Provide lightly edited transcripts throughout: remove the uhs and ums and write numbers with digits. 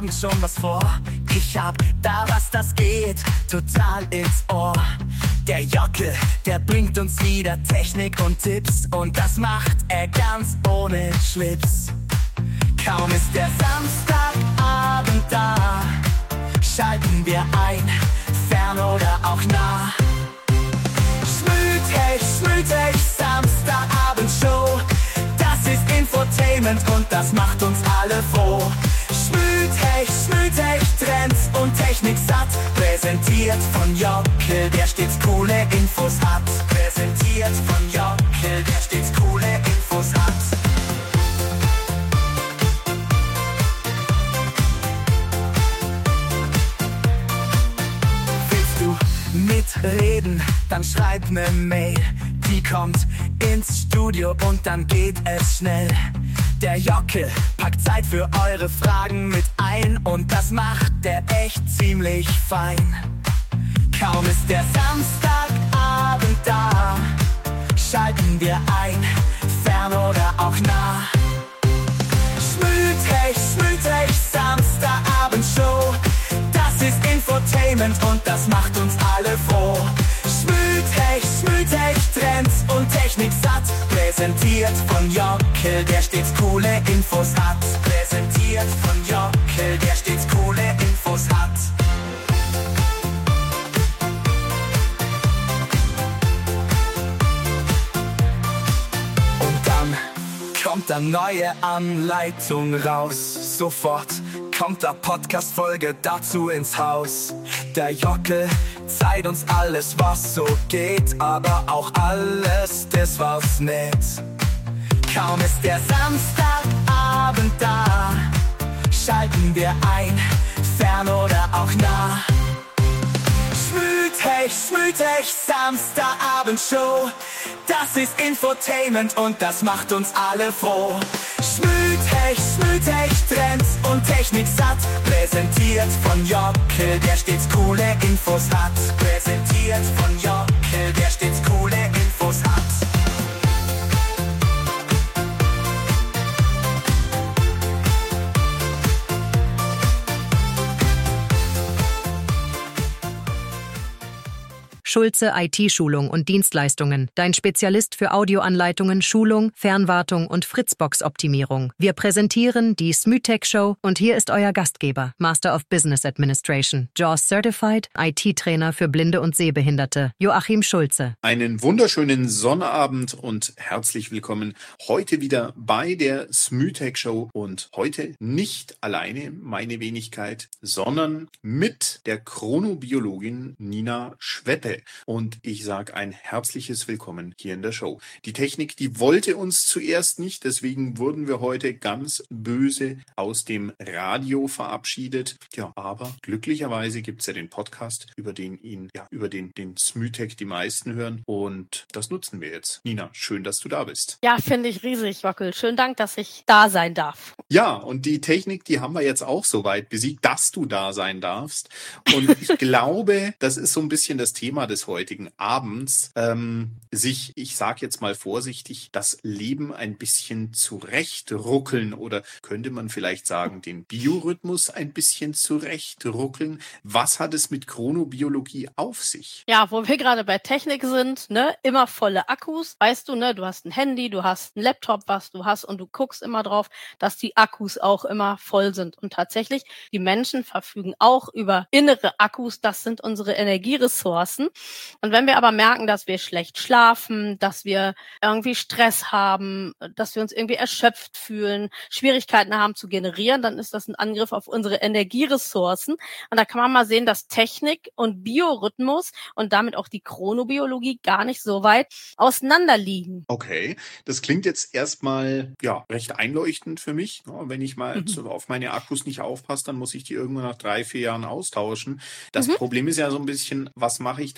haben schon was vor. Ich hab da was, das geht total ins Ohr. Der Jockel, der bringt uns wieder Technik und Tipps. Und das macht er ganz ohne Schlips. Kaum ist der Samstagabend da, schalten wir ein, fern oder auch nah. Schmütech, Samstagabendshow. Das ist Infotainment und das macht uns alle froh. Schmütech, Trends und Technik satt. Präsentiert von Jockel, der stets coole Infos hat. Präsentiert von Jockel, der stets coole Infos hat. Mitreden, dann schreib ne Mail. Die kommt ins Studio und dann geht es schnell. Der Jockel packt Zeit für eure Fragen mit ein und das macht der echt ziemlich fein. Kaum ist der Samstagabend da, schalten wir ein, fern oder auch nah. Schmütech, Samstagabendshow. Das ist Infotainment und das macht uns alle froh. Schmütech, Trends und Technik satt. Präsentiert von Jockel, der stets coole Infos hat. Präsentiert von Jockel, der stets coole Infos hat. Und dann kommt eine neue Anleitung raus. Sofort kommt der Podcast-Folge dazu ins Haus. Der Jockel zeigt uns alles, was so geht, aber auch alles, das was nicht. Kaum ist der Samstagabend da, schalten wir ein, fern oder auch nah. Schmütech, Samstagabendshow. Das ist Infotainment und das macht uns alle froh. Schmütech, Trends und Technik satt. Präsentiert von Jockel, der stets coole Infos hat. Präsentiert von Jockel, der stets coole Infos hat. Schulze IT-Schulung und Dienstleistungen. Dein Spezialist für Audioanleitungen, Schulung, Fernwartung und Fritzbox-Optimierung. Wir präsentieren die Smütech Show und hier ist euer Gastgeber, Master of Business Administration, JAWS Certified, IT-Trainer für Blinde und Sehbehinderte, Joachim Schulze. Einen wunderschönen Sonnabend und herzlich willkommen heute wieder bei der Smütech Show und heute nicht alleine, meine Wenigkeit, sondern mit der Chronobiologin Nina Schweppe. Und ich sage ein herzliches Willkommen hier in der Show. Die Technik, die wollte uns zuerst nicht, deswegen wurden wir heute ganz böse aus dem Radio verabschiedet. Ja, aber glücklicherweise gibt es ja den Podcast, über den den Smütech die meisten hören und das nutzen wir jetzt. Nina, schön, dass du da bist. Ja, finde ich riesig, Jockel. Schönen Dank, dass ich da sein darf. Ja, und die Technik, die haben wir jetzt auch so weit besiegt, dass du da sein darfst. Und ich glaube, das ist so ein bisschen das Thema des heutigen Abends, ich sage jetzt mal vorsichtig, das Leben ein bisschen zurechtruckeln oder könnte man vielleicht sagen, den Biorhythmus ein bisschen zurechtruckeln. Was hat es mit Chronobiologie auf sich? Ja, wo wir gerade bei Technik sind, immer volle Akkus. Weißt du, du hast ein Handy, du hast einen Laptop, was du hast und du guckst immer drauf, dass die Akkus auch immer voll sind. Und tatsächlich, die Menschen verfügen auch über innere Akkus, das sind unsere Energieressourcen. Und wenn wir aber merken, dass wir schlecht schlafen, dass wir irgendwie Stress haben, dass wir uns irgendwie erschöpft fühlen, Schwierigkeiten haben zu generieren, dann ist das ein Angriff auf unsere Energieressourcen. Und da kann man mal sehen, dass Technik und Biorhythmus und damit auch die Chronobiologie gar nicht so weit auseinander liegen. Okay, das klingt jetzt erstmal recht einleuchtend für mich. Ja, wenn ich mal auf meine Akkus nicht aufpasse, dann muss ich die irgendwann nach 3-4 Jahren austauschen. Das Problem ist ja so ein bisschen, was mache ich da,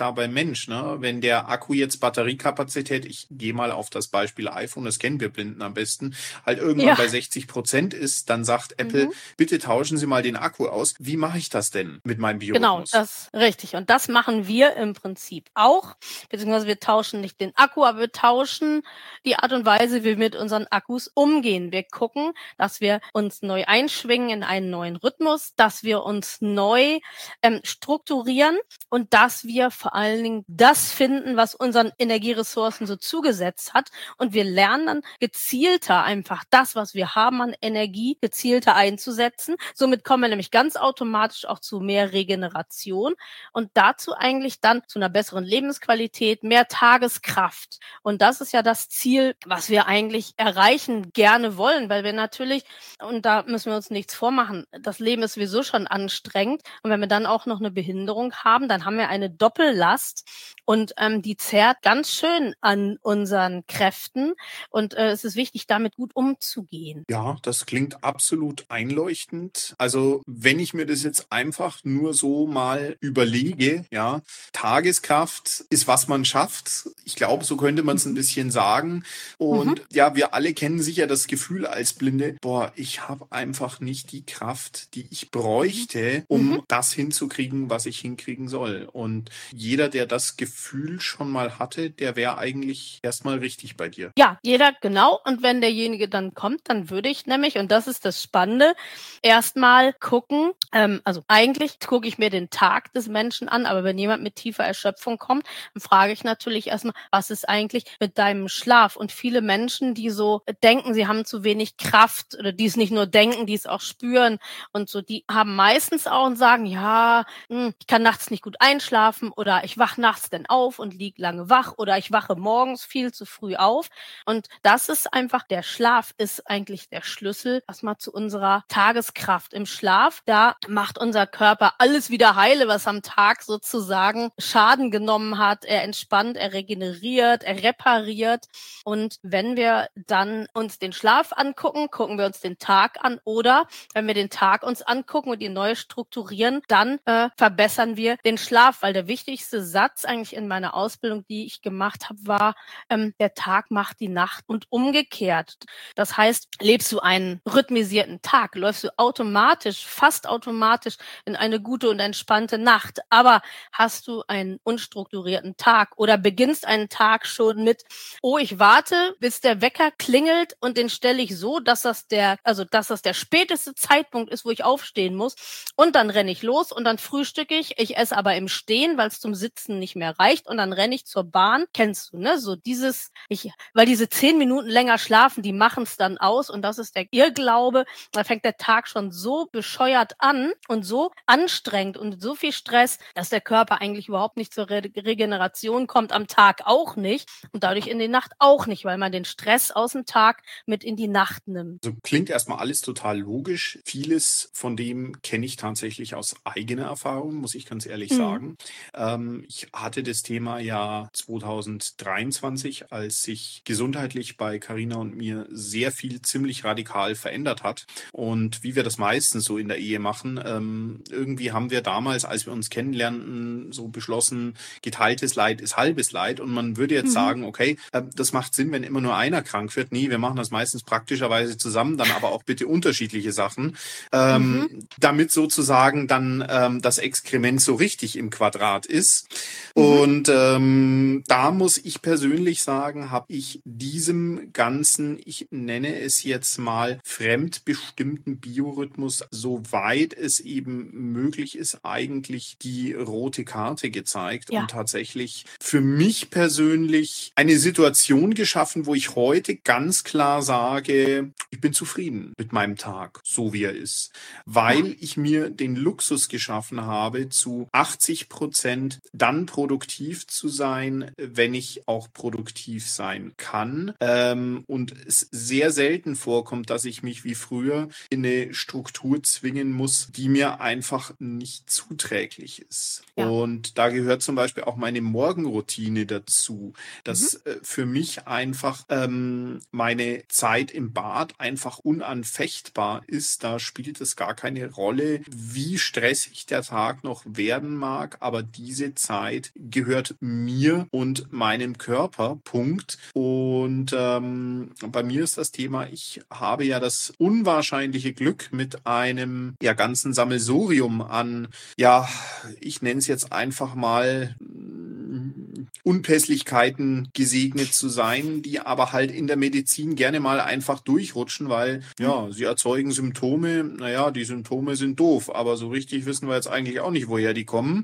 klar beim Mensch, ne? Wenn der Akku jetzt Batteriekapazität, ich gehe mal auf das Beispiel iPhone, das kennen wir Blinden am besten, halt irgendwann Ja. bei 60% ist, dann sagt Apple, Mhm. bitte tauschen Sie mal den Akku aus. Wie mache ich das denn mit meinem Genau, Biorhythmus? das richtig. Und das machen wir im Prinzip auch, beziehungsweise wir tauschen nicht den Akku, aber wir tauschen die Art und Weise, wie wir mit unseren Akkus umgehen. Wir gucken, dass wir uns neu einschwingen in einen neuen Rhythmus, dass wir uns neu strukturieren und dass wir vor allen Dingen das finden, was unseren Energieressourcen so zugesetzt hat. Und wir lernen dann gezielter einfach das, was wir haben an Energie, gezielter einzusetzen. Somit kommen wir nämlich ganz automatisch auch zu mehr Regeneration und dazu eigentlich dann zu einer besseren Lebensqualität, mehr Tageskraft. Und das ist ja das Ziel, was wir eigentlich erreichen gerne wollen, weil wir natürlich, und da müssen wir uns nichts vormachen, das Leben ist sowieso schon anstrengend. Und wenn wir dann auch noch eine Behinderung haben, dann haben wir eine Doppellast und die zehrt ganz schön an unseren Kräften. Und es ist wichtig, damit gut umzugehen. Ja, das klingt absolut einleuchtend. Also wenn ich mir das jetzt einfach nur so mal überlege, ja, Tageskraft ist, was man schafft. Ich glaube, so könnte man es ein bisschen sagen. Und ja, wir alle kennen sicher das Gefühl als Blinde, boah, ich habe einfach nicht die Kraft, die ich bräuchte, um das hinzukriegen, was ich hinkriegen soll. Und jeder, der das Gefühl schon mal hatte, der wäre eigentlich erstmal richtig bei dir. Ja, jeder, genau. Und wenn derjenige dann kommt, dann würde ich nämlich, und das ist das Spannende, erstmal gucken, also eigentlich gucke ich mir den Tag des Menschen an, aber wenn jemand mit tiefer Erschöpfung kommt, dann frage ich natürlich erstmal, was ist eigentlich mit deinem Schlaf? Und viele Menschen, die so denken, sie haben zu wenig Kraft oder die es nicht nur denken, die es auch spüren und so, die haben meistens auch und sagen, ja, ich kann nachts nicht gut einschlafen oder ich wach nachts dann auf und lieg lange wach oder ich wache morgens viel zu früh auf. Und das ist einfach, der Schlaf ist eigentlich der Schlüssel erstmal zu unserer Tageskraft. Im Schlaf, da macht unser Körper alles wieder heile, was am Tag sozusagen Schaden genommen hat. Er entspannt, er regeneriert, er repariert. Und wenn wir dann uns den Schlaf angucken, gucken wir uns den Tag an. Oder wenn wir den Tag uns angucken und ihn neu strukturieren, dann verbessern wir den Schlaf. Weil der wichtigste Satz eigentlich in meiner Ausbildung, die ich gemacht habe, war, der Tag macht die Nacht und umgekehrt. Das heißt, lebst du einen rhythmisierten Tag, läufst du automatisch, fast automatisch in eine gute und entspannte Nacht. Aber hast du einen unstrukturierten Tag oder beginnst einen Tag schon mit, oh, ich warte, bis der Wecker klingelt und den stelle ich so, dass das der späteste Zeitpunkt ist, wo ich aufstehen muss. Und dann renne ich los und dann frühstücke ich esse aber im Stehen, weil es zum Sitzen nicht mehr reicht und dann renne ich zur Bahn. Kennst du, ne? So weil diese 10 Minuten länger schlafen, die machen es dann aus und das ist der Irrglaube. Da fängt der Tag schon so bescheuert an und so anstrengend und so viel Stress, dass der Körper eigentlich überhaupt nicht zur Regeneration kommt, am Tag auch nicht und dadurch in die Nacht auch nicht, weil man den Stress aus dem Tag mit in die Nacht nimmt. Also klingt erstmal alles total logisch. Vieles von dem kenne ich tatsächlich aus eigener Erfahrung, muss ich ganz ehrlich sagen. Ich hatte das Thema ja 2023, als sich gesundheitlich bei Carina und mir sehr viel ziemlich radikal verändert hat. Und wie wir das meistens so in der Ehe machen, irgendwie haben wir damals, als wir uns kennenlernten, so beschlossen, geteiltes Leid ist halbes Leid. Und man würde jetzt sagen, okay, das macht Sinn, wenn immer nur einer krank wird. Nee, wir machen das meistens praktischerweise zusammen, dann aber auch bitte unterschiedliche Sachen, damit sozusagen dann das Exkrement so richtig im Quadrat ist. Und da muss ich persönlich sagen, habe ich diesem ganzen, ich nenne es jetzt mal, fremdbestimmten Biorhythmus, soweit es eben möglich ist, eigentlich die rote Karte gezeigt und tatsächlich für mich persönlich eine Situation geschaffen, wo ich heute ganz klar sage, ich bin zufrieden mit meinem Tag, so wie er ist, weil ich mir den Luxus geschaffen habe, zu 80% dann produktiv zu sein, wenn ich auch produktiv sein kann. Und es sehr selten vorkommt, dass ich mich wie früher in eine Struktur zwingen muss, die mir einfach nicht zuträglich ist. Ja. Und da gehört zum Beispiel auch meine Morgenroutine dazu, dass für mich einfach meine Zeit im Bad einfach unanfechtbar ist. Da spielt es gar keine Rolle, wie stressig der Tag noch werden mag, aber diese Zeit gehört mir und meinem Körper, Punkt. Und bei mir ist das Thema, ich habe ja das unwahrscheinliche Glück, mit einem ganzen Sammelsurium an, ich nenne es jetzt einfach mal Unpässlichkeiten gesegnet zu sein, die aber halt in der Medizin gerne mal einfach durchrutschen, weil sie erzeugen Symptome. Naja, die Symptome sind doof, aber so richtig wissen wir jetzt eigentlich auch nicht, woher die kommen.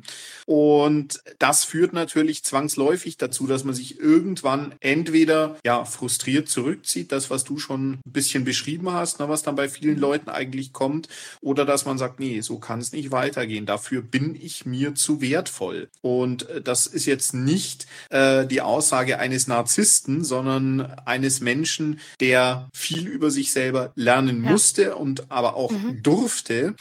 Und das führt natürlich zwangsläufig dazu, dass man sich irgendwann entweder frustriert zurückzieht, das, was du schon ein bisschen beschrieben hast, was dann bei vielen Leuten eigentlich kommt, oder dass man sagt, nee, so kann es nicht weitergehen. Dafür bin ich mir zu wertvoll. Und das ist jetzt nicht die Aussage eines Narzissten, sondern eines Menschen, der viel über sich selber lernen musste und aber auch durfte.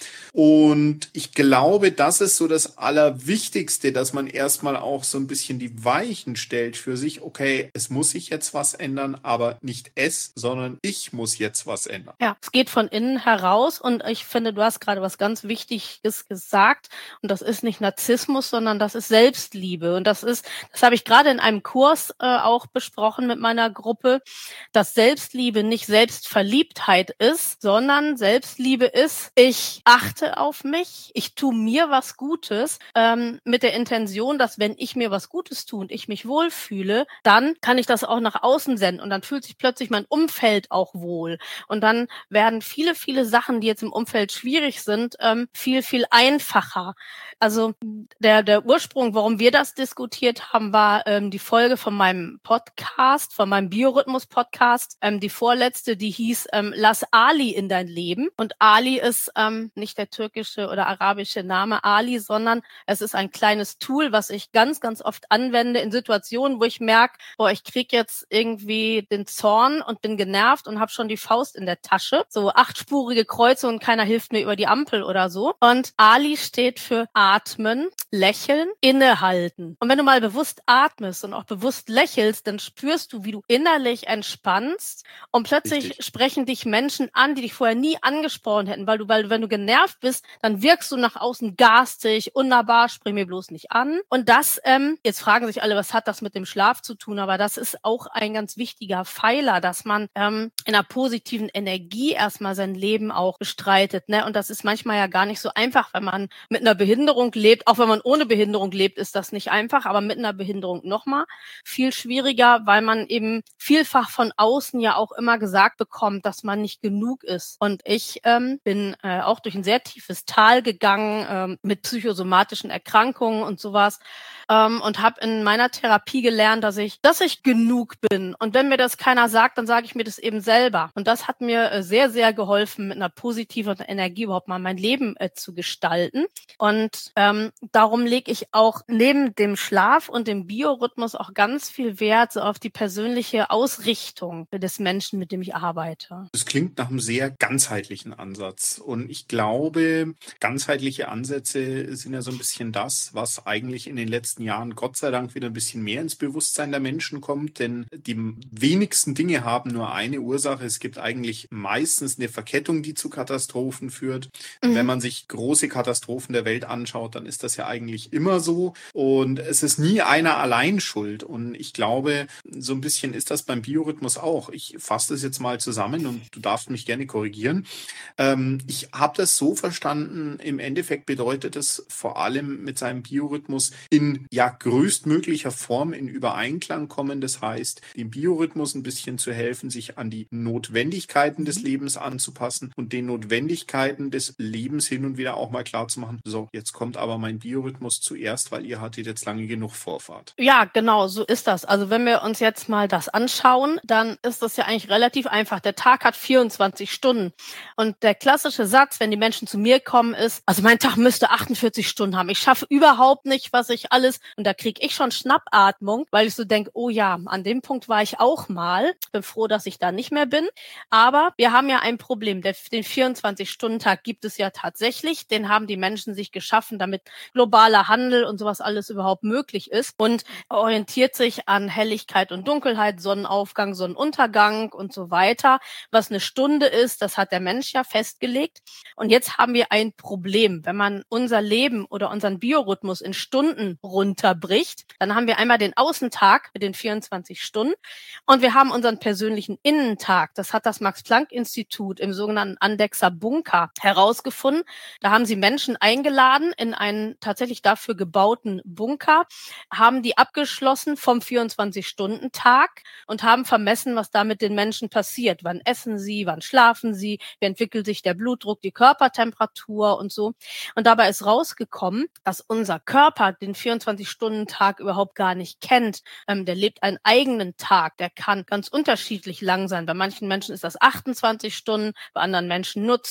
Und ich glaube, das ist so das Allerwichtigste, dass man erstmal auch so ein bisschen die Weichen stellt für sich. Okay, es muss sich jetzt was ändern, aber nicht es, sondern ich muss jetzt was ändern. Ja, es geht von innen heraus und ich finde, du hast gerade was ganz Wichtiges gesagt und das ist nicht Narzissmus, sondern das ist Selbstliebe und das habe ich gerade in einem Kurs auch besprochen mit meiner Gruppe, dass Selbstliebe nicht Selbstverliebtheit ist, sondern Selbstliebe ist, ich achte auf mich, ich tue mir was Gutes mit der Intention, dass wenn ich mir was Gutes tue und ich mich wohlfühle, dann kann ich das auch nach außen senden und dann fühlt sich plötzlich mein Umfeld auch wohl und dann werden viele, viele Sachen, die jetzt im Umfeld schwierig sind, viel, viel einfacher. Also der Ursprung, warum wir das diskutiert haben, war die Folge von meinem Podcast, von meinem Biorhythmus-Podcast, die vorletzte, die hieß Lass Ali in dein Leben. Und Ali ist nicht der türkische oder arabische Name Ali, sondern es ist ein kleines Tool, was ich ganz, ganz oft anwende in Situationen, wo ich merke, ich kriege jetzt irgendwie den Zorn und bin genervt und habe schon die Faust in der Tasche. So 8-spurige Kreuzung und keiner hilft mir über die Ampel oder so. Und Ali steht für atmen, lächeln, innehalten. Und wenn du mal bewusst atmest und auch bewusst lächelst, dann spürst du, wie du innerlich entspannst und plötzlich sprechen dich Menschen an, die dich vorher nie angesprochen hätten, weil wenn du genervt bist, dann wirkst du nach außen garstig, unnahbar, sprich mir bloß nicht an. Und das, jetzt fragen sich alle, was hat das mit dem Schlaf zu tun, aber das ist auch ein ganz wichtiger Pfeiler, dass man in einer positiven Energie erstmal sein Leben auch bestreitet, ne? Und das ist manchmal ja gar nicht so einfach, wenn man mit einer Behinderung lebt. Auch wenn man ohne Behinderung lebt, ist das nicht einfach, aber mit einer Behinderung nochmal viel schwieriger, weil man eben vielfach von außen ja auch immer gesagt bekommt, dass man nicht genug ist. Und ich bin auch durch ein sehr tiefes Tal gegangen mit psychosomatischen Erkrankungen und sowas und habe in meiner Therapie gelernt, dass ich genug bin. Und wenn mir das keiner sagt, dann sage ich mir das eben selber. Und das hat mir sehr, sehr geholfen, mit einer positiven Energie überhaupt mal mein Leben zu gestalten. Und darum lege ich auch neben dem Schlaf und dem Biorhythmus auch ganz viel Wert so auf die persönliche Ausrichtung des Menschen, mit dem ich arbeite. Das klingt nach einem sehr ganzheitlichen Ansatz. Und ich glaube, ganzheitliche Ansätze sind ja so ein bisschen das, was eigentlich in den letzten Jahren Gott sei Dank wieder ein bisschen mehr ins Bewusstsein der Menschen kommt. Denn die wenigsten Dinge haben nur eine Ursache. Es gibt eigentlich meistens eine Verkettung, die zu Katastrophen führt. Wenn man sich große Katastrophen der Welt anschaut, dann ist das ja eigentlich immer so. Und es ist nie einer allein schuld. Und ich glaube, so ein bisschen ist das beim Biorhythmus auch. Ich fasse das jetzt mal zusammen und du darfst mich gerne korrigieren. Ich habe das so verstanden, im Endeffekt bedeutet es vor allem mit seinem Biorhythmus in größtmöglicher Form in Übereinklang kommen. Das heißt, dem Biorhythmus ein bisschen zu helfen, sich an die Notwendigkeiten des Lebens anzupassen und den Notwendigkeiten des Lebens hin und wieder auch mal klar zu machen, so, jetzt kommt aber mein Biorhythmus zuerst, weil ihr hattet jetzt lange genug Vorfahrt. Ja, genau, so ist das. Also wenn wir uns jetzt mal das anschauen, dann ist das ja eigentlich relativ einfach. Der Tag hat 24 Stunden. Und der klassische Satz, wenn die Menschen zu mir kommen, ist, also mein Tag müsste 48 Stunden haben. Ich schaffe überhaupt nicht, was ich alles, und da kriege ich schon Schnappatmung, weil ich so denke, oh ja, an dem Punkt war ich auch mal. Bin froh, dass ich da nicht mehr bin. Aber wir haben ja ein Problem. Den 24-Stunden-Tag gibt es ja tatsächlich. Den haben die Menschen sich geschaffen, damit globaler Handel und sowas alles überhaupt möglich ist. Und und orientiert sich an Helligkeit und Dunkelheit, Sonnenaufgang, Sonnenuntergang und so weiter. Was eine Stunde ist, das hat der Mensch ja festgelegt. Und jetzt haben wir ein Problem. Wenn man unser Leben oder unseren Biorhythmus in Stunden runterbricht, dann haben wir einmal den Außentag mit den 24 Stunden und wir haben unseren persönlichen Innentag. Das hat das Max-Planck-Institut im sogenannten Andechser Bunker herausgefunden. Da haben sie Menschen eingeladen in einen tatsächlich dafür gebauten Bunker, haben die abgeschlossen vom 24-Stunden-Tag und haben vermessen, was da mit den Menschen passiert. Wann essen sie, wann schlafen sie, wie entwickelt sich der Blutdruck, die Körpertemperatur und so. Und dabei ist rausgekommen, dass unser Körper den 24-Stunden-Tag überhaupt gar nicht kennt. Der lebt einen eigenen Tag, der kann ganz unterschiedlich lang sein. Bei manchen Menschen ist das 28 Stunden, bei anderen Menschen nur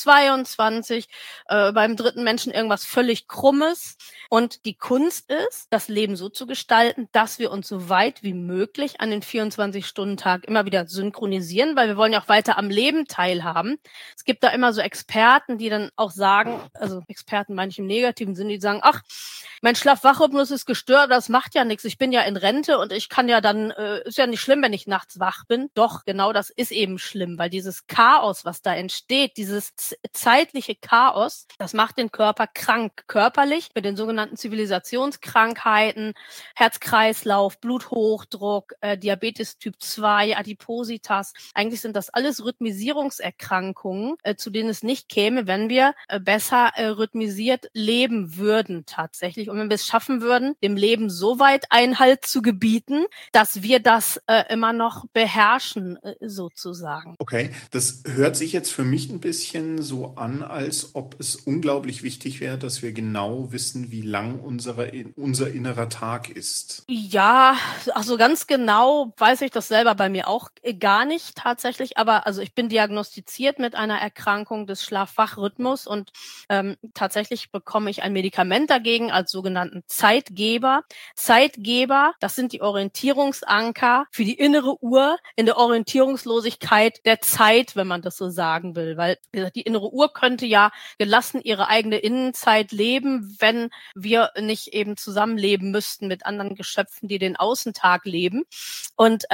22, beim dritten Menschen irgendwas völlig Krummes. Und die Kunst ist, das Leben so zu gestalten, dass wir uns so weit wie möglich an den 24-Stunden-Tag immer wieder synchronisieren, weil wir wollen ja auch weiter am Leben teilhaben. Es gibt da immer so Experten, die dann auch sagen, also Experten meine ich im negativen Sinne, die sagen, ach, mein Schlaf-Wach-Rhythmus ist gestört, das macht ja nichts. Ich bin ja in Rente und ich kann ja dann, ist ja nicht schlimm, wenn ich nachts wach bin. Doch, genau das ist eben schlimm, weil dieses Chaos, was da entsteht, dieses zeitliche Chaos, das macht den Körper krank, körperlich mit den sogenannten Zivilisationskrankheiten, Herz-Kreislauf, Bluthochdruck, Diabetes Typ 2, Adipositas. Eigentlich sind das alles Rhythmisierungserkrankungen, zu denen es nicht käme, wenn wir besser rhythmisiert leben würden tatsächlich. Und wenn wir es schaffen würden, dem Leben so weit Einhalt zu gebieten, dass wir das immer noch beherrschen, sozusagen. Okay, das hört sich jetzt für mich ein bisschen so an, als ob es unglaublich wichtig wäre, dass wir genau wissen, wie lang unser innerer Tag ist. Ja, also ganz genau weiß ich das selber bei mir auch gar nicht tatsächlich, aber also ich bin diagnostiziert mit einer Erkrankung des Schlaf-Wach-Rhythmus und tatsächlich bekomme ich ein Medikament dagegen als sogenannten Zeitgeber. Zeitgeber, das sind die Orientierungsanker für die innere Uhr in der Orientierungslosigkeit der Zeit, wenn man das so sagen will, weil wie gesagt, die innere Uhr könnte ja gelassen ihre eigene Innenzeit leben, wenn wir nicht eben zusammenleben müssten mit anderen Geschöpfen, die den Außentag leben. Und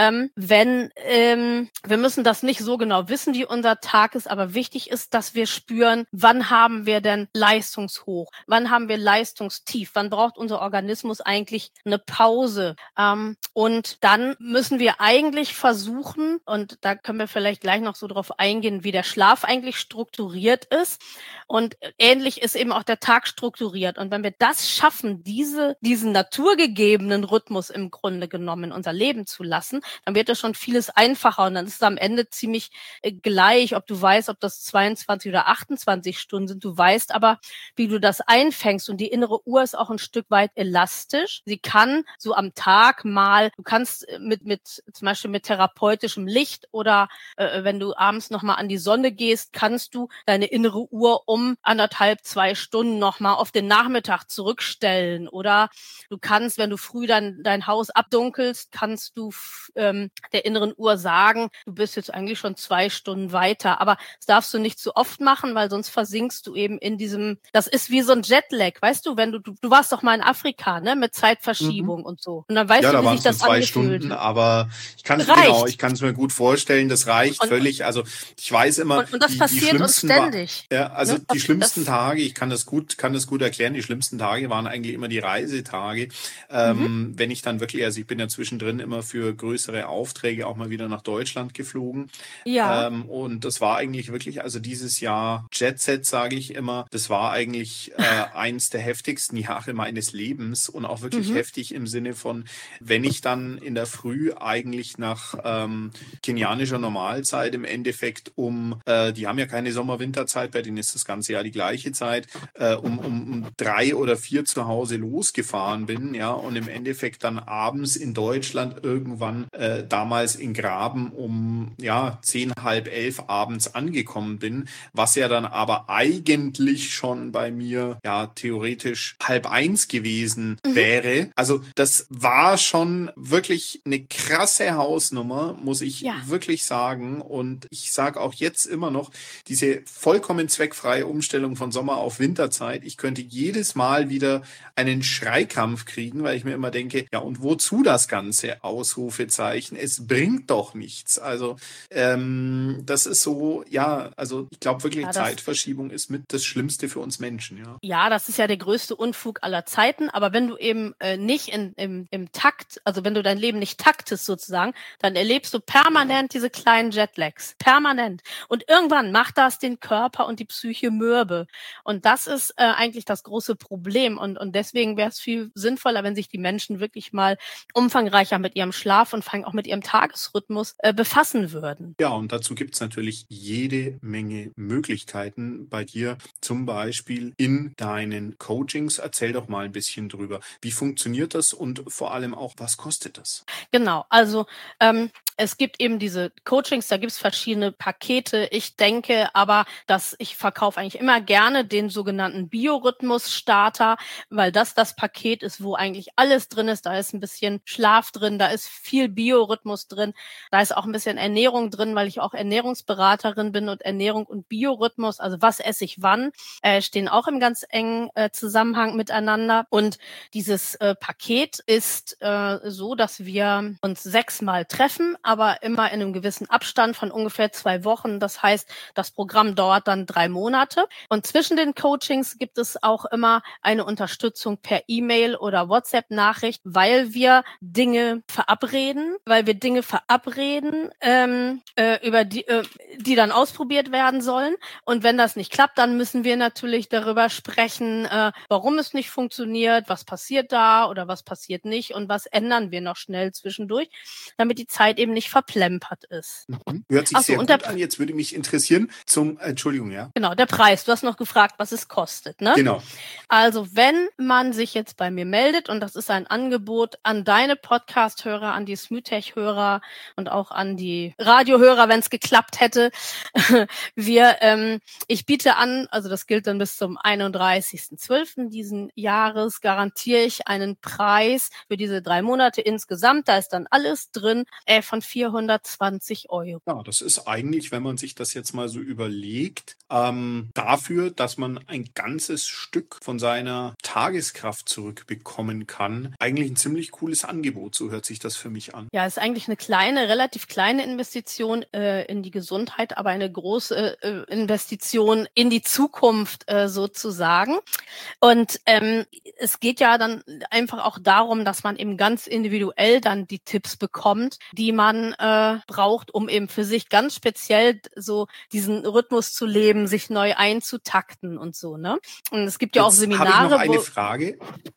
wir müssen das nicht so genau wissen, wie unser Tag ist, aber wichtig ist, dass wir spüren, wann haben wir denn Leistungshoch, wann haben wir Leistungstief, wann braucht unser Organismus eigentlich eine Pause. Und dann müssen wir eigentlich versuchen, und da können wir vielleicht gleich noch so drauf eingehen, wie der Schlaf eigentlich strukturiert ist. Und ähnlich ist eben auch der Tag strukturiert. Und wenn wir das schaffen, diesen naturgegebenen Rhythmus im Grunde genommen in unser Leben zu lassen, dann wird das schon vieles einfacher. Und dann ist es am Ende ziemlich gleich, ob du weißt, ob das 22 oder 28 Stunden sind. Du weißt aber, wie du das einfängst. Und die innere Uhr ist auch ein Stück weit elastisch. Sie kann so am Tag mal, du kannst zum Beispiel mit therapeutischem Licht oder wenn du abends nochmal an die Sonne gehst, kannst du deine innere Uhr um 1,5, 2 Stunden nochmal auf den Nachmittag zurückstellen. Oder du kannst, wenn du früh dein Haus abdunkelst, kannst du der inneren Uhr sagen, du bist jetzt eigentlich schon 2 Stunden weiter. Aber das darfst du nicht zu oft machen, weil sonst versinkst du eben in diesem, das ist wie so ein Jetlag, weißt du, wenn du warst doch mal in Afrika, ne, mit Zeitverschiebung und so. Und dann weißt du, wie sich das angefühlt. 2 Stunden, aber ich kann es mir gut vorstellen, das reicht völlig. Also ich weiß immer, und das passiert uns ständig. Die schlimmsten Tage, ich kann das gut erklären, die schlimmsten Tage waren eigentlich immer die Reisetage. Wenn ich dann wirklich, also ich bin ja zwischendrin immer für größere Aufträge auch mal wieder nach Deutschland geflogen. Ja. Und das war eigentlich wirklich, also dieses Jahr Jet-Set, sage ich immer, das war eigentlich eins der heftigsten Jahre meines Lebens und auch wirklich heftig im Sinne von, wenn ich dann in der Früh eigentlich nach kenianischer Normalzeit im Endeffekt die haben ja keine Sommer-Winterzeit, bei denen ist das ganze Jahr die gleiche Zeit, um 3 oder 4 zu Hause losgefahren bin, ja, und im Endeffekt dann abends in Deutschland irgendwann damals in Graben um 10, halb 11 abends angekommen bin, was ja dann aber eigentlich schon bei mir theoretisch 12:30 gewesen wäre. Also das war schon wirklich eine krasse Hausnummer, muss ich wirklich sagen. Und ich sage auch jetzt immer noch, diese vollkommen zweckfreie Umstellung von Sommer auf Winterzeit, ich könnte jedes Mal wieder einen Schreikampf kriegen, weil ich mir immer denke, ja, und wozu das Ganze? Ausrufezeichen. Es bringt doch nichts. Also das ist so, ja, also ich glaube wirklich, Ja, Zeitverschiebung ist mit das Schlimmste für uns Menschen, ja. Ja, das ist ja der größte Unfug aller Zeiten, aber wenn du eben nicht im Takt, also wenn du dein Leben nicht taktest sozusagen, dann erlebst du permanent diese kleinen Jetlags, permanent. Und irgendwann macht das den Körper und die Psyche mürbe. Und das ist eigentlich das große Problem. Und deswegen wäre es viel sinnvoller, wenn sich die Menschen wirklich mal umfangreicher mit ihrem Schlaf und vor allem auch mit ihrem Tagesrhythmus befassen würden. Ja, und dazu gibt es natürlich jede Menge Möglichkeiten bei dir, zum Beispiel in deinen Coachings. Erzähl doch mal ein bisschen drüber. Wie funktioniert das und vor allem auch, was kostet das? Genau, also es gibt eben diese Coachings, da gibt es verschiedene Pakete. Ich denke aber, dass ich verkaufe eigentlich immer gerne den sogenannten Biorhythmus-Starter, weil das Paket ist, wo eigentlich alles drin ist. Da ist ein bisschen Schlaf drin, da ist viel Biorhythmus drin, da ist auch ein bisschen Ernährung drin, weil ich auch Ernährungsberaterin bin und Ernährung und Biorhythmus, also was esse ich wann, stehen auch im ganz engen Zusammenhang miteinander. Und dieses Paket ist so, dass wir uns 6-mal treffen, aber immer in einem gewissen Abstand von ungefähr 2 Wochen. Das heißt, das Programm dauert dann 3 Monate. Und zwischen den Coachings gibt es auch immer eine Unterstützung per E-Mail oder WhatsApp-Nachricht, weil wir Dinge verabreden, über die dann ausprobiert werden sollen. Und wenn das nicht klappt, dann müssen wir natürlich darüber sprechen, warum es nicht funktioniert, was passiert da oder was passiert nicht und was ändern wir noch schnell zwischendurch, damit die Zeit eben nicht verplempert ist. Hört sich sehr und gut an. Jetzt würde mich interessieren Entschuldigung, ja. Genau, der Preis. Du hast noch gefragt, was es kostet, ne? Genau. Also wenn man sich jetzt bei mir meldet, und das ist ein Angebot an deine Podcast-Hörer, an die Smütech-Hörer und auch an die Radiohörer, wenn es geklappt hätte, ich biete an, also das gilt dann bis zum 31.12. diesen Jahres, garantiere ich einen Preis für diese 3 Monate insgesamt, da ist dann alles drin, von 420 €. Ja, das ist eigentlich, wenn man sich das jetzt mal so überlegt, dafür, dass man ein ganzes Stück von seiner Tageskraft zurückbekommen kann, eigentlich ein ziemlich cooles Angebot. So hört sich das für mich an. Ja, ist eigentlich eine relativ kleine Investition in die Gesundheit, aber eine große Investition in die Zukunft sozusagen. Und es geht ja dann einfach auch darum, dass man eben ganz individuell dann die Tipps bekommt, die man braucht, um eben für sich ganz speziell so diesen Rhythmus zu leben, sich neu einzutakten und so, ne? Und es gibt ja auch Seminare. Habe ich noch eine Frage.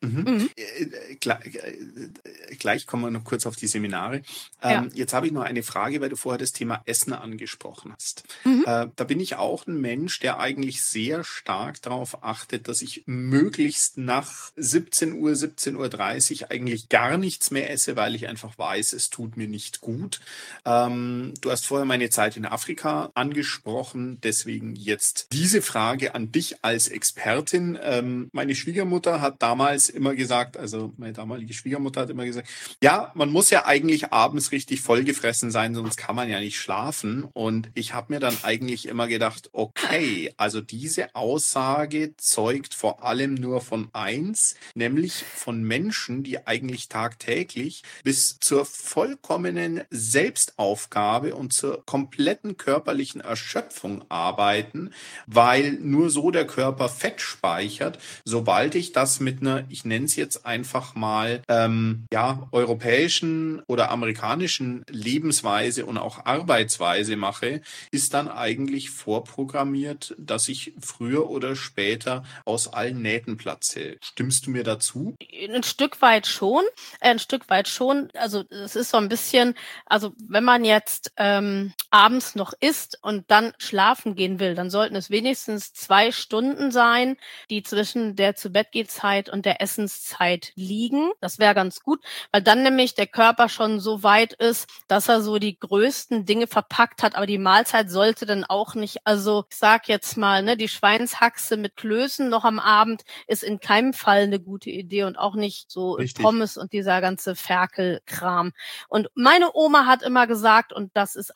Gleich kommen wir noch kurz auf die Seminare. Ja. Jetzt habe ich noch eine Frage, weil du vorher das Thema Essen angesprochen hast. Da bin ich auch ein Mensch, der eigentlich sehr stark darauf achtet, dass ich möglichst nach 17 Uhr, 17:30 Uhr eigentlich gar nichts mehr esse, weil ich einfach weiß, es tut mir nicht gut. Du hast vorher meine Zeit in Afrika angesprochen, deswegen jetzt diese Frage an dich als Expertin. Meine Schwiegermutter hat damals immer gesagt, also meine damalige Schwiegermutter hat immer gesagt, ja, man muss ja eigentlich abends richtig vollgefressen sein, sonst kann man ja nicht schlafen. Und ich habe mir dann eigentlich immer gedacht, okay, also diese Aussage zeugt vor allem nur von eins, nämlich von Menschen, die eigentlich tagtäglich bis zur vollkommenen Selbstaufgabe und zur kompletten körperlichen Erschöpfung arbeiten, weil nur so der Körper Fett speichert. Sobald ich das mit einer, ich nenne es jetzt einfach mal, europäischen oder amerikanischen Lebensweise und auch Arbeitsweise mache, ist dann eigentlich vorprogrammiert, dass ich früher oder später aus allen Nähten platze. Stimmst du mir dazu? Ein Stück weit schon. Also es ist so ein bisschen, also wenn man jetzt abends noch isst und dann schlafen gehen will, dann sollten es wenigstens 2 Stunden sein, die zwischen der Zu-Bett-Geh-Zeit und der Essenszeit liegen. Das wäre ganz gut, weil dann nämlich der Körper schon so weit ist, dass er so die größten Dinge verpackt hat, aber die Mahlzeit sollte dann auch nicht, also ich sag jetzt mal, ne, die Schweinshaxe mit Klößen noch am Abend ist in keinem Fall eine gute Idee und auch nicht so Richtig. Pommes und dieser ganze Ferkelkram. Und meine Oma hat immer gesagt, und das ist eigentlich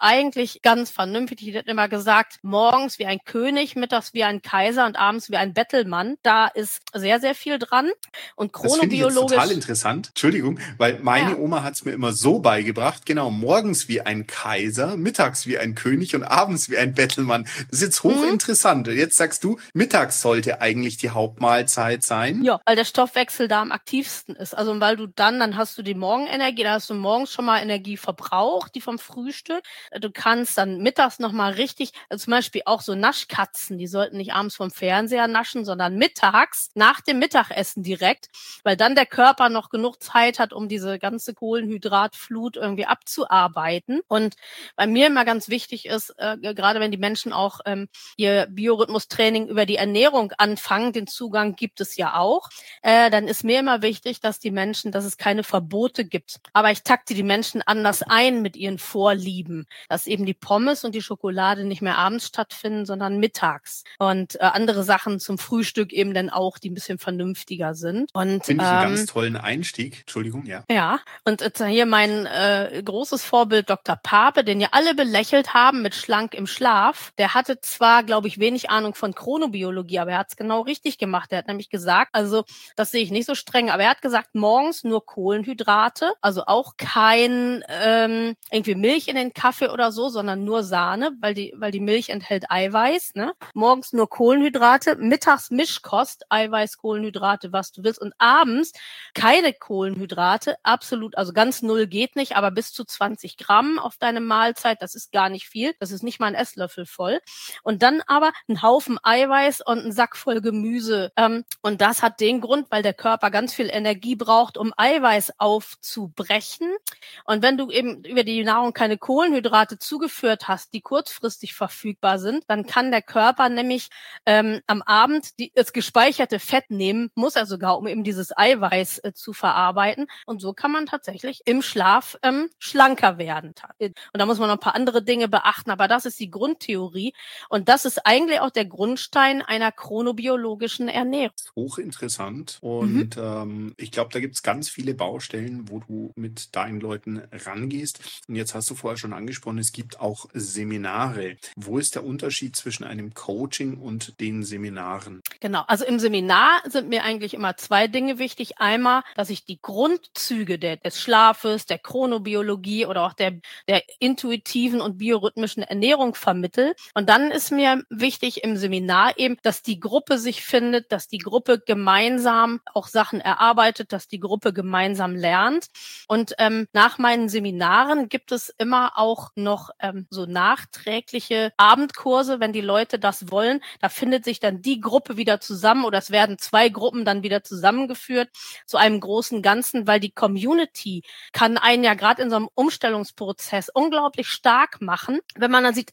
wirklich ganz vernünftig. Die hat immer gesagt, morgens wie ein König, mittags wie ein Kaiser und abends wie ein Bettelmann. Da ist sehr, sehr viel dran. Und Das finde ich jetzt chronobiologisch. total interessant. Entschuldigung, weil meine Oma hat es mir immer so beigebracht, genau, morgens wie ein Kaiser, mittags wie ein König und abends wie ein Bettelmann. Das ist jetzt hochinteressant. Jetzt sagst du, mittags sollte eigentlich die Hauptmahlzeit sein. Ja, weil der Stoffwechsel da am aktivsten ist. Also weil du dann hast du die Morgenenergie, da hast du morgens schon mal Energie verbraucht, die vom Frühstück. Du kannst dann mittags nochmal richtig, also zum Beispiel auch so Naschkatzen, die sollten nicht abends vom Fernseher naschen, sondern mittags, nach dem Mittagessen direkt, weil dann der Körper noch genug Zeit hat, um diese ganze Kohlenhydratflut irgendwie abzuarbeiten. Und bei mir immer ganz wichtig ist, gerade wenn die Menschen auch ihr Biorhythmustraining über die Ernährung anfangen, den Zugang gibt es ja auch, dann ist mir immer wichtig, dass es keine Verbote gibt. Aber ich takte die Menschen anders ein mit ihren Vorlieben, dass eben die Pommes und die Schokolade nicht mehr abends stattfinden, sondern mittags. Und andere Sachen zum Frühstück eben dann auch, die ein bisschen vernünftiger sind. Und finde ich einen ganz tollen Einstieg. Entschuldigung, ja. Ja, und hier mein großes Vorbild Dr. Pape, den ja alle belächelt haben mit Schlank im Schlaf. Der hatte zwar, glaube ich, wenig Ahnung von Chronobiologie, aber er hat es genau richtig gemacht. Er hat nämlich gesagt, also das sehe ich nicht so streng, aber er hat gesagt, morgens nur Kohlenhydrate, also auch kein irgendwie Milch in den Kaffee oder so, sondern nur Sahne, weil die Milch enthält Eiweiß. Ne? Morgens nur Kohlenhydrate, mittags Mischkost, Eiweiß, Kohlenhydrate, was du willst, und abends keine Kohlenhydrate, absolut, also ganz null geht nicht, aber bis zu 20 Gramm auf deine Mahlzeit, das ist gar nicht viel, das ist nicht mal ein Esslöffel voll. Und dann aber ein Haufen Eiweiß und ein Sack voll Gemüse. Und das hat den Grund, weil der Körper ganz viel Energie braucht, um Eiweiß aufzubrechen. Und wenn du eben über die Nahrung keine Kohlenhydrate zugeführt hast, die kurzfristig verfügbar sind, dann kann der Körper nämlich am Abend das gespeicherte Fett nehmen, muss er sogar, um eben dieses Eiweiß zu verarbeiten. Und so kann man tatsächlich im Schlaf schlanker werden. Und da muss man noch ein paar andere Dinge beachten, aber das ist die Grundtheorie. Und das ist eigentlich auch der Grundstein einer chronobiologischen Ernährung. Hochinteressant. Und ich glaube, da gibt es ganz viele Baustellen, wo du mit deinen Leuten rangehst. Und jetzt hast du vorher schon angesprochen, es gibt auch Seminare. Wo ist der Unterschied zwischen einem Coaching und den Seminaren? Genau, also im Seminar sind mir eigentlich immer zwei Dinge wichtig. Einmal, dass ich die Grundzüge des Schlafes, der Chronobiologie oder auch der intuitiven und biorhythmischen Ernährung vermittel. Und dann ist mir wichtig im Seminar eben, dass die Gruppe sich findet, dass die Gruppe gemeinsam auch Sachen erarbeitet, dass die Gruppe gemeinsam lernt. Und nach meinen Seminaren gibt es immer auch noch so nachträgliche Abendkurse, wenn die Leute das wollen. Da findet sich dann die Gruppe wieder zusammen oder es werden zwei Gruppen dann wieder zusammengeführt zu einem großen Ganzen, weil die Community kann einen ja gerade in so einem Umstellungsprozess unglaublich stark machen, wenn man dann sieht,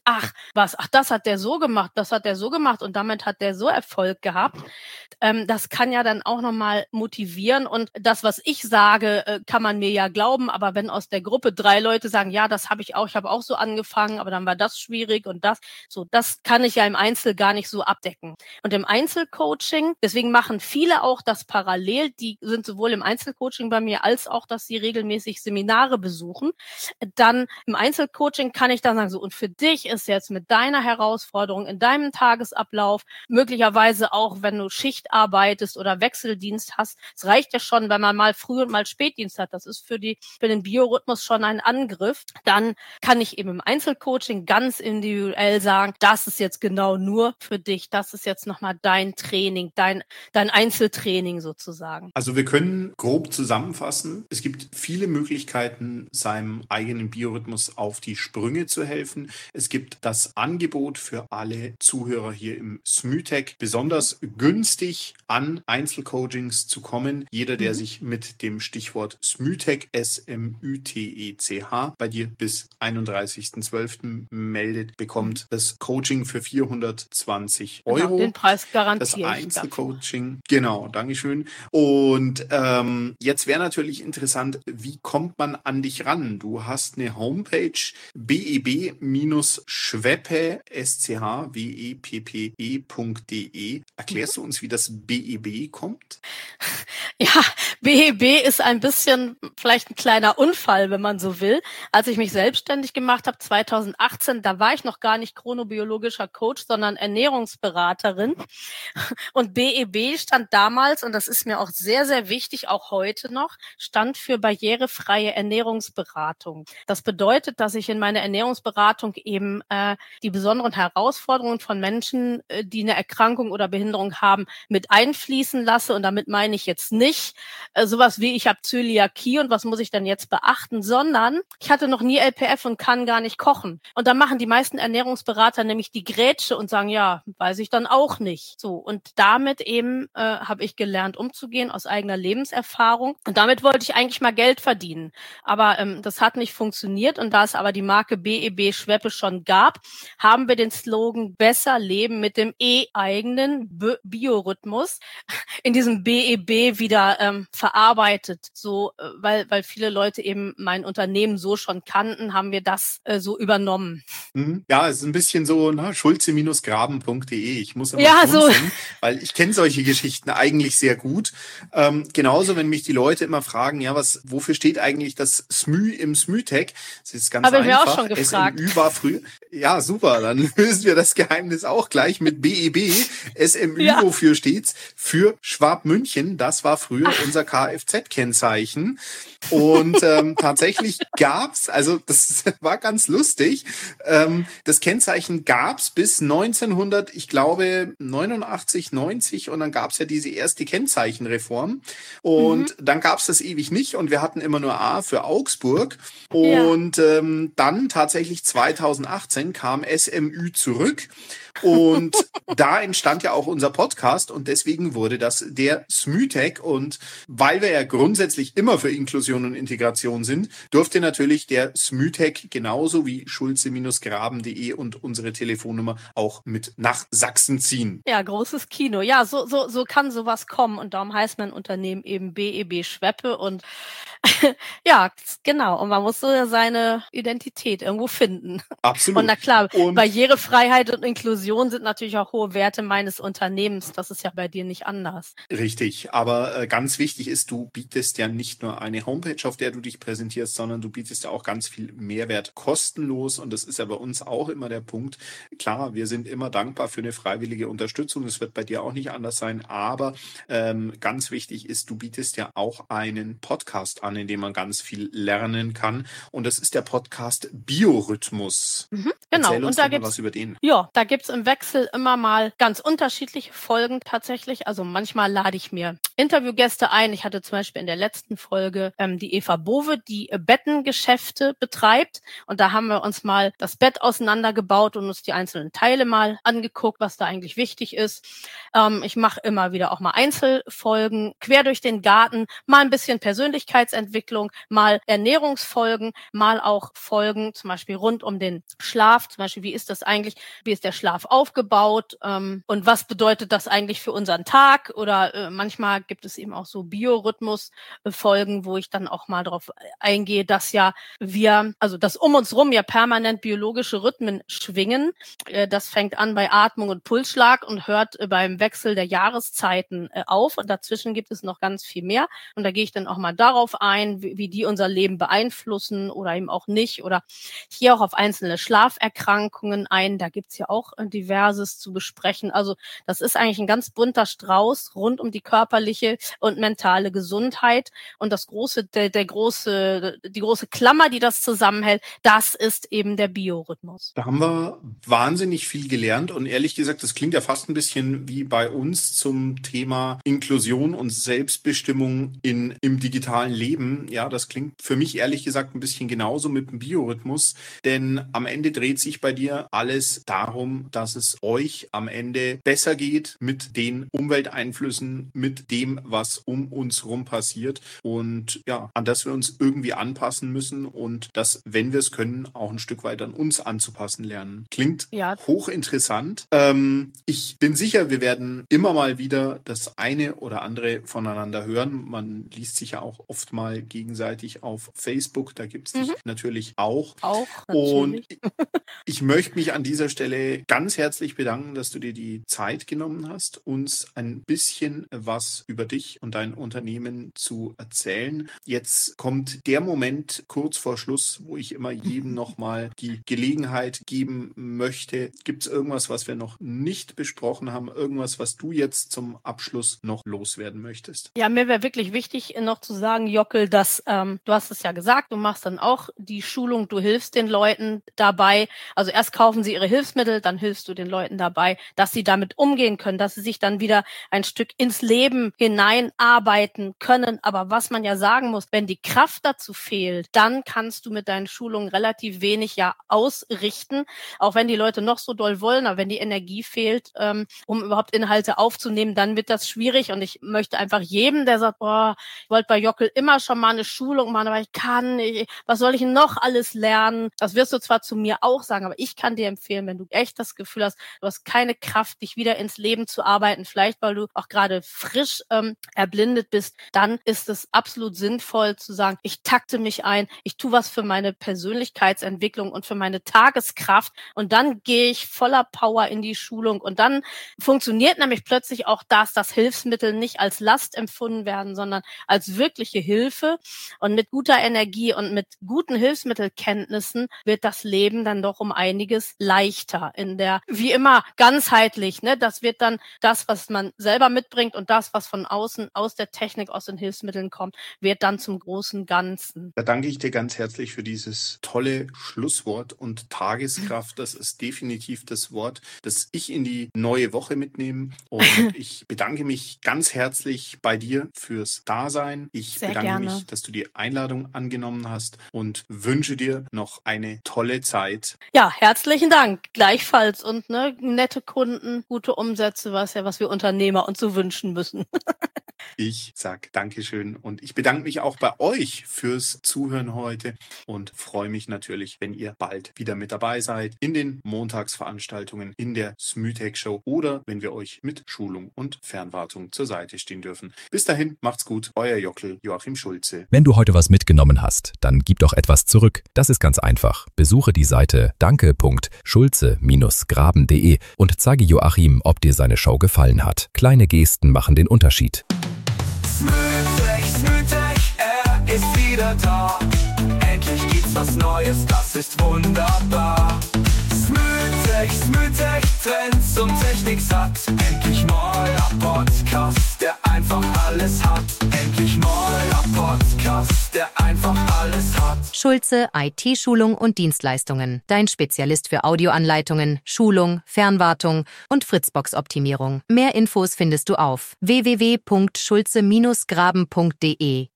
das hat der so gemacht, das hat der so gemacht und damit hat der so Erfolg gehabt. Das kann ja dann auch nochmal motivieren und das, was ich sage, kann man mir ja glauben, aber wenn aus der Gruppe 3 Leute sagen, ja, das habe ich habe auch so angefangen, aber dann war das schwierig und das kann ich ja im Einzel gar nicht so abdecken. Und im Einzelcoaching, deswegen machen viele auch das parallel, die sind sowohl im Einzelcoaching bei mir, als auch, dass sie regelmäßig Seminare besuchen. Dann im Einzelcoaching kann ich dann sagen, so, und für dich ist jetzt mit deiner Herausforderung in deinem Tagesablauf, möglicherweise auch, wenn du Schicht arbeitest oder Wechseldienst hast, es reicht ja schon, wenn man mal Früh- und mal Spätdienst hat, das ist für den Biorhythmus schon ein Angriff, dann kann ich eben im Einzelcoaching ganz individuell sagen, das ist jetzt genau nur für dich, das ist jetzt nochmal dein Training, dein Einzeltraining sozusagen. Also wir können grob zusammenfassen, es gibt viele Möglichkeiten, seinem eigenen Biorhythmus auf die Sprünge zu helfen. Es gibt das Angebot für alle Zuhörer hier im SMÜTech, besonders günstig an Einzelcoachings zu kommen. Jeder, der sich mit dem Stichwort SMÜTech, SMÜTECH, bei dir bis 31.12. meldet, bekommt das Coaching für 420 €. Genau, den Preis garantiere das Einzelcoaching. Genau, Dankeschön. Und jetzt wäre natürlich interessant, wie kommt man an dich ran? Du hast eine Homepage, beb-schweppe.de. Erklärst du uns, wie das BEB kommt? Ja, BEB ist ein bisschen vielleicht ein kleiner Unfall, wenn man so will. Als ich mich selbstständig gemacht habe, 2018, da war ich noch gar nicht chronobiologischer Coach, sondern Ernährungsberaterin. Und BEB stand damals, und das ist mir auch sehr, sehr wichtig, auch heute noch, stand für barrierefreie Ernährungsberatung. Das bedeutet, dass ich in meine Ernährungsberatung eben die besonderen Herausforderungen von Menschen, die eine Erkrankung oder Behinderung haben, mit einfließen lasse. Und damit meine ich jetzt nicht sowas wie, ich habe Zöliakie und was muss ich denn jetzt beachten, sondern ich hatte noch nie LPF und kann gar nicht kochen. Und da machen die meisten Ernährungsberater nämlich die Grätsche und sagen, ja, weiß ich dann auch nicht. So, und damit eben habe ich gelernt, umzugehen aus eigener Lebenserfahrung. Und damit wollte ich eigentlich mal Geld verdienen. Aber das hat nicht funktioniert. Und da es aber die Marke BEB Schweppe schon gab, haben wir den Slogan Besser leben mit dem eigenen Biorhythmus in diesem BEB wieder verarbeitet. So, weil viele Leute eben mein Unternehmen so schon kannten, haben wir das so übernommen. Ja, es ist ein bisschen so, schulze-graben.de. Ich muss immer schmunzeln, weil ich kenne solche Geschichten eigentlich sehr gut. Genauso, wenn mich die Leute immer fragen, ja, wofür steht eigentlich das SMÜ im SMÜTech? Das ist ganz einfach. Habe ich mir auch schon gefragt. SMÜ war früher. Ja, super, dann lösen wir das Geheimnis auch gleich mit BEB. SMÜ, wofür steht's? Für Schwab-München. Das war früher unser Kfz-Kennzeichen. Und tatsächlich gab's, also das war ganz lustig, das Kennzeichen gab's bis 1900, ich glaube 89, 90, und dann gab's ja diese erste Kennzeichenreform und dann gab's das ewig nicht und wir hatten immer nur A für Augsburg und dann tatsächlich 2018 kam SMÜ zurück. Und da entstand ja auch unser Podcast und deswegen wurde das der SMÜTech. Und weil wir ja grundsätzlich immer für Inklusion und Integration sind, durfte natürlich der SMÜTech genauso wie schulze-graben.de und unsere Telefonnummer auch mit nach Sachsen ziehen. Ja, großes Kino. Ja, so kann sowas kommen und darum heißt mein Unternehmen eben BEB Schweppe und ja, genau. Und man muss so seine Identität irgendwo finden. Absolut. Und na klar, Barrierefreiheit und Inklusion sind natürlich auch hohe Werte meines Unternehmens. Das ist ja bei dir nicht anders. Richtig. Aber ganz wichtig ist, du bietest ja nicht nur eine Homepage, auf der du dich präsentierst, sondern du bietest ja auch ganz viel Mehrwert kostenlos. Und das ist ja bei uns auch immer der Punkt. Klar, wir sind immer dankbar für eine freiwillige Unterstützung. Das wird bei dir auch nicht anders sein. Aber ganz wichtig ist, du bietest ja auch einen Podcast an, in dem man ganz viel lernen kann. Und das ist der Podcast Biorhythmus. Genau. Erzähl uns und da doch mal was über den. Ja, da gibt's im Wechsel immer mal ganz unterschiedliche Folgen tatsächlich. Also manchmal lade ich mir Interviewgäste ein. Ich hatte zum Beispiel in der letzten Folge die Eva Bowe, die Bettengeschäfte betreibt. Und da haben wir uns mal das Bett auseinandergebaut und uns die einzelnen Teile mal angeguckt, was da eigentlich wichtig ist. Ich mache immer wieder auch mal Einzelfolgen quer durch den Garten, mal ein bisschen Persönlichkeitsentwicklung, mal Ernährungsfolgen, mal auch Folgen zum Beispiel rund um den Schlaf. Zum Beispiel, wie ist der Schlaf aufgebaut und was bedeutet das eigentlich für unseren Tag? Oder manchmal gibt es eben auch so Biorhythmus-Folgen, wo ich dann auch mal darauf eingehe, dass dass um uns rum ja permanent biologische Rhythmen schwingen. Das fängt an bei Atmung und Pulsschlag und hört beim Wechsel der Jahreszeiten auf. Und dazwischen gibt es noch ganz viel mehr. Und da gehe ich dann auch mal darauf ein, wie die unser Leben beeinflussen oder eben auch nicht. Oder ich gehe auch auf einzelne Schlaferkrankungen ein. Da gibt's ja auch Diverses zu besprechen. Also das ist eigentlich ein ganz bunter Strauß rund um die körperliche und mentale Gesundheit. Und die große Klammer, die das zusammenhält, das ist eben der Biorhythmus. Da haben wir wahnsinnig viel gelernt und ehrlich gesagt, das klingt ja fast ein bisschen wie bei uns zum Thema Inklusion und Selbstbestimmung im digitalen Leben. Ja, das klingt für mich ehrlich gesagt ein bisschen genauso mit dem Biorhythmus, denn am Ende dreht sich bei dir alles darum, dass es euch am Ende besser geht mit den Umwelteinflüssen, mit dem, was um uns rum passiert und ja, an das wir uns irgendwie anpassen müssen und das, wenn wir es können, auch ein Stück weit an uns anzupassen lernen. Klingt hochinteressant. Ich bin sicher, wir werden immer mal wieder das eine oder andere voneinander hören. Man liest sich ja auch oft mal gegenseitig auf Facebook. Da gibt es dich natürlich auch. Und ich möchte mich an dieser Stelle ganz herzlich bedanken, dass du dir die Zeit genommen hast, uns ein bisschen was über dich und dein Unternehmen zu erzählen. Jetzt kommt der Moment kurz vor Schluss, wo ich immer jedem nochmal die Gelegenheit geben möchte. Gibt es irgendwas, was wir noch nicht besprochen haben? Irgendwas, was du jetzt zum Abschluss noch loswerden möchtest? Ja, mir wäre wirklich wichtig noch zu sagen, Jockel, dass du hast es ja gesagt, du machst dann auch die Schulung, du hilfst den Leuten dabei. Also erst kaufen sie ihre Hilfsmittel, dann hilfst du den Leuten dabei, dass sie damit umgehen können, dass sie sich dann wieder ein Stück ins Leben hineinarbeiten können. Aber was man ja sagen muss, wenn die Kraft dazu fehlt, dann kannst du mit deinen Schulungen relativ wenig ja ausrichten, auch wenn die Leute noch so doll wollen, aber wenn die Energie fehlt, um überhaupt Inhalte aufzunehmen, dann wird das schwierig. Und ich möchte einfach jedem, der sagt, ich wollte bei Jockel immer schon mal eine Schulung machen, aber was soll ich noch alles lernen? Das wirst du zwar zu mir auch sagen, aber ich kann dir empfehlen, wenn du echt das Gefühl hast, du hast keine Kraft, dich wieder ins Leben zu arbeiten, vielleicht weil du auch gerade frisch erblindet bist, dann ist es absolut sinnvoll zu sagen, ich takte mich ein, ich tue was für meine Persönlichkeitsentwicklung und für meine Tageskraft und dann gehe ich voller Power in die Schulung und dann funktioniert nämlich plötzlich auch das Hilfsmittel nicht als Last empfunden werden, sondern als wirkliche Hilfe und mit guter Energie und mit guten Hilfsmittelkenntnissen wird das Leben dann doch um einiges leichter in der, wie immer, ganzheitlich, ne? Das wird dann das, was man selber mitbringt und das, was von außen, aus der Technik, aus den Hilfsmitteln kommt, wird dann zum großen Ganzen. Da danke ich dir ganz herzlich für dieses tolle Schlusswort und Tageskraft. Das ist definitiv das Wort, das ich in die neue Woche mitnehme. Und ich bedanke mich ganz herzlich bei dir fürs Dasein. Ich Sehr bedanke gerne. mich, dass du die Einladung angenommen hast und wünsche dir noch eine tolle Zeit. Ja, herzlichen Dank. Gleichfalls und nette Kunden, gute Umsätze, was wir Unternehmer uns so wünschen müssen. Ich sag Dankeschön und ich bedanke mich auch bei euch fürs Zuhören heute und freue mich natürlich, wenn ihr bald wieder mit dabei seid in den Montagsveranstaltungen in der Smütech Show oder wenn wir euch mit Schulung und Fernwartung zur Seite stehen dürfen. Bis dahin, macht's gut, euer Jockel Joachim Schulze. Wenn du heute was mitgenommen hast, dann gib doch etwas zurück. Das ist ganz einfach. Besuche die Seite danke.schulze-graben.de und zeige Joachim, ob dir seine Show gefallen hat. Kleine Gesten machen den Unterschied. Smütech, er ist wieder da. Endlich gibt's was Neues, das ist wunderbar. Smütech, Trends und Technik satt. Endlich neuer Podcast, der einfach alles hat. Endlich neuer Podcast, der einfach alles hat. Schulze IT-Schulung und Dienstleistungen. Dein Spezialist für Audioanleitungen, Schulung, Fernwartung und Fritzbox-Optimierung. Mehr Infos findest du auf www.schulze-graben.de.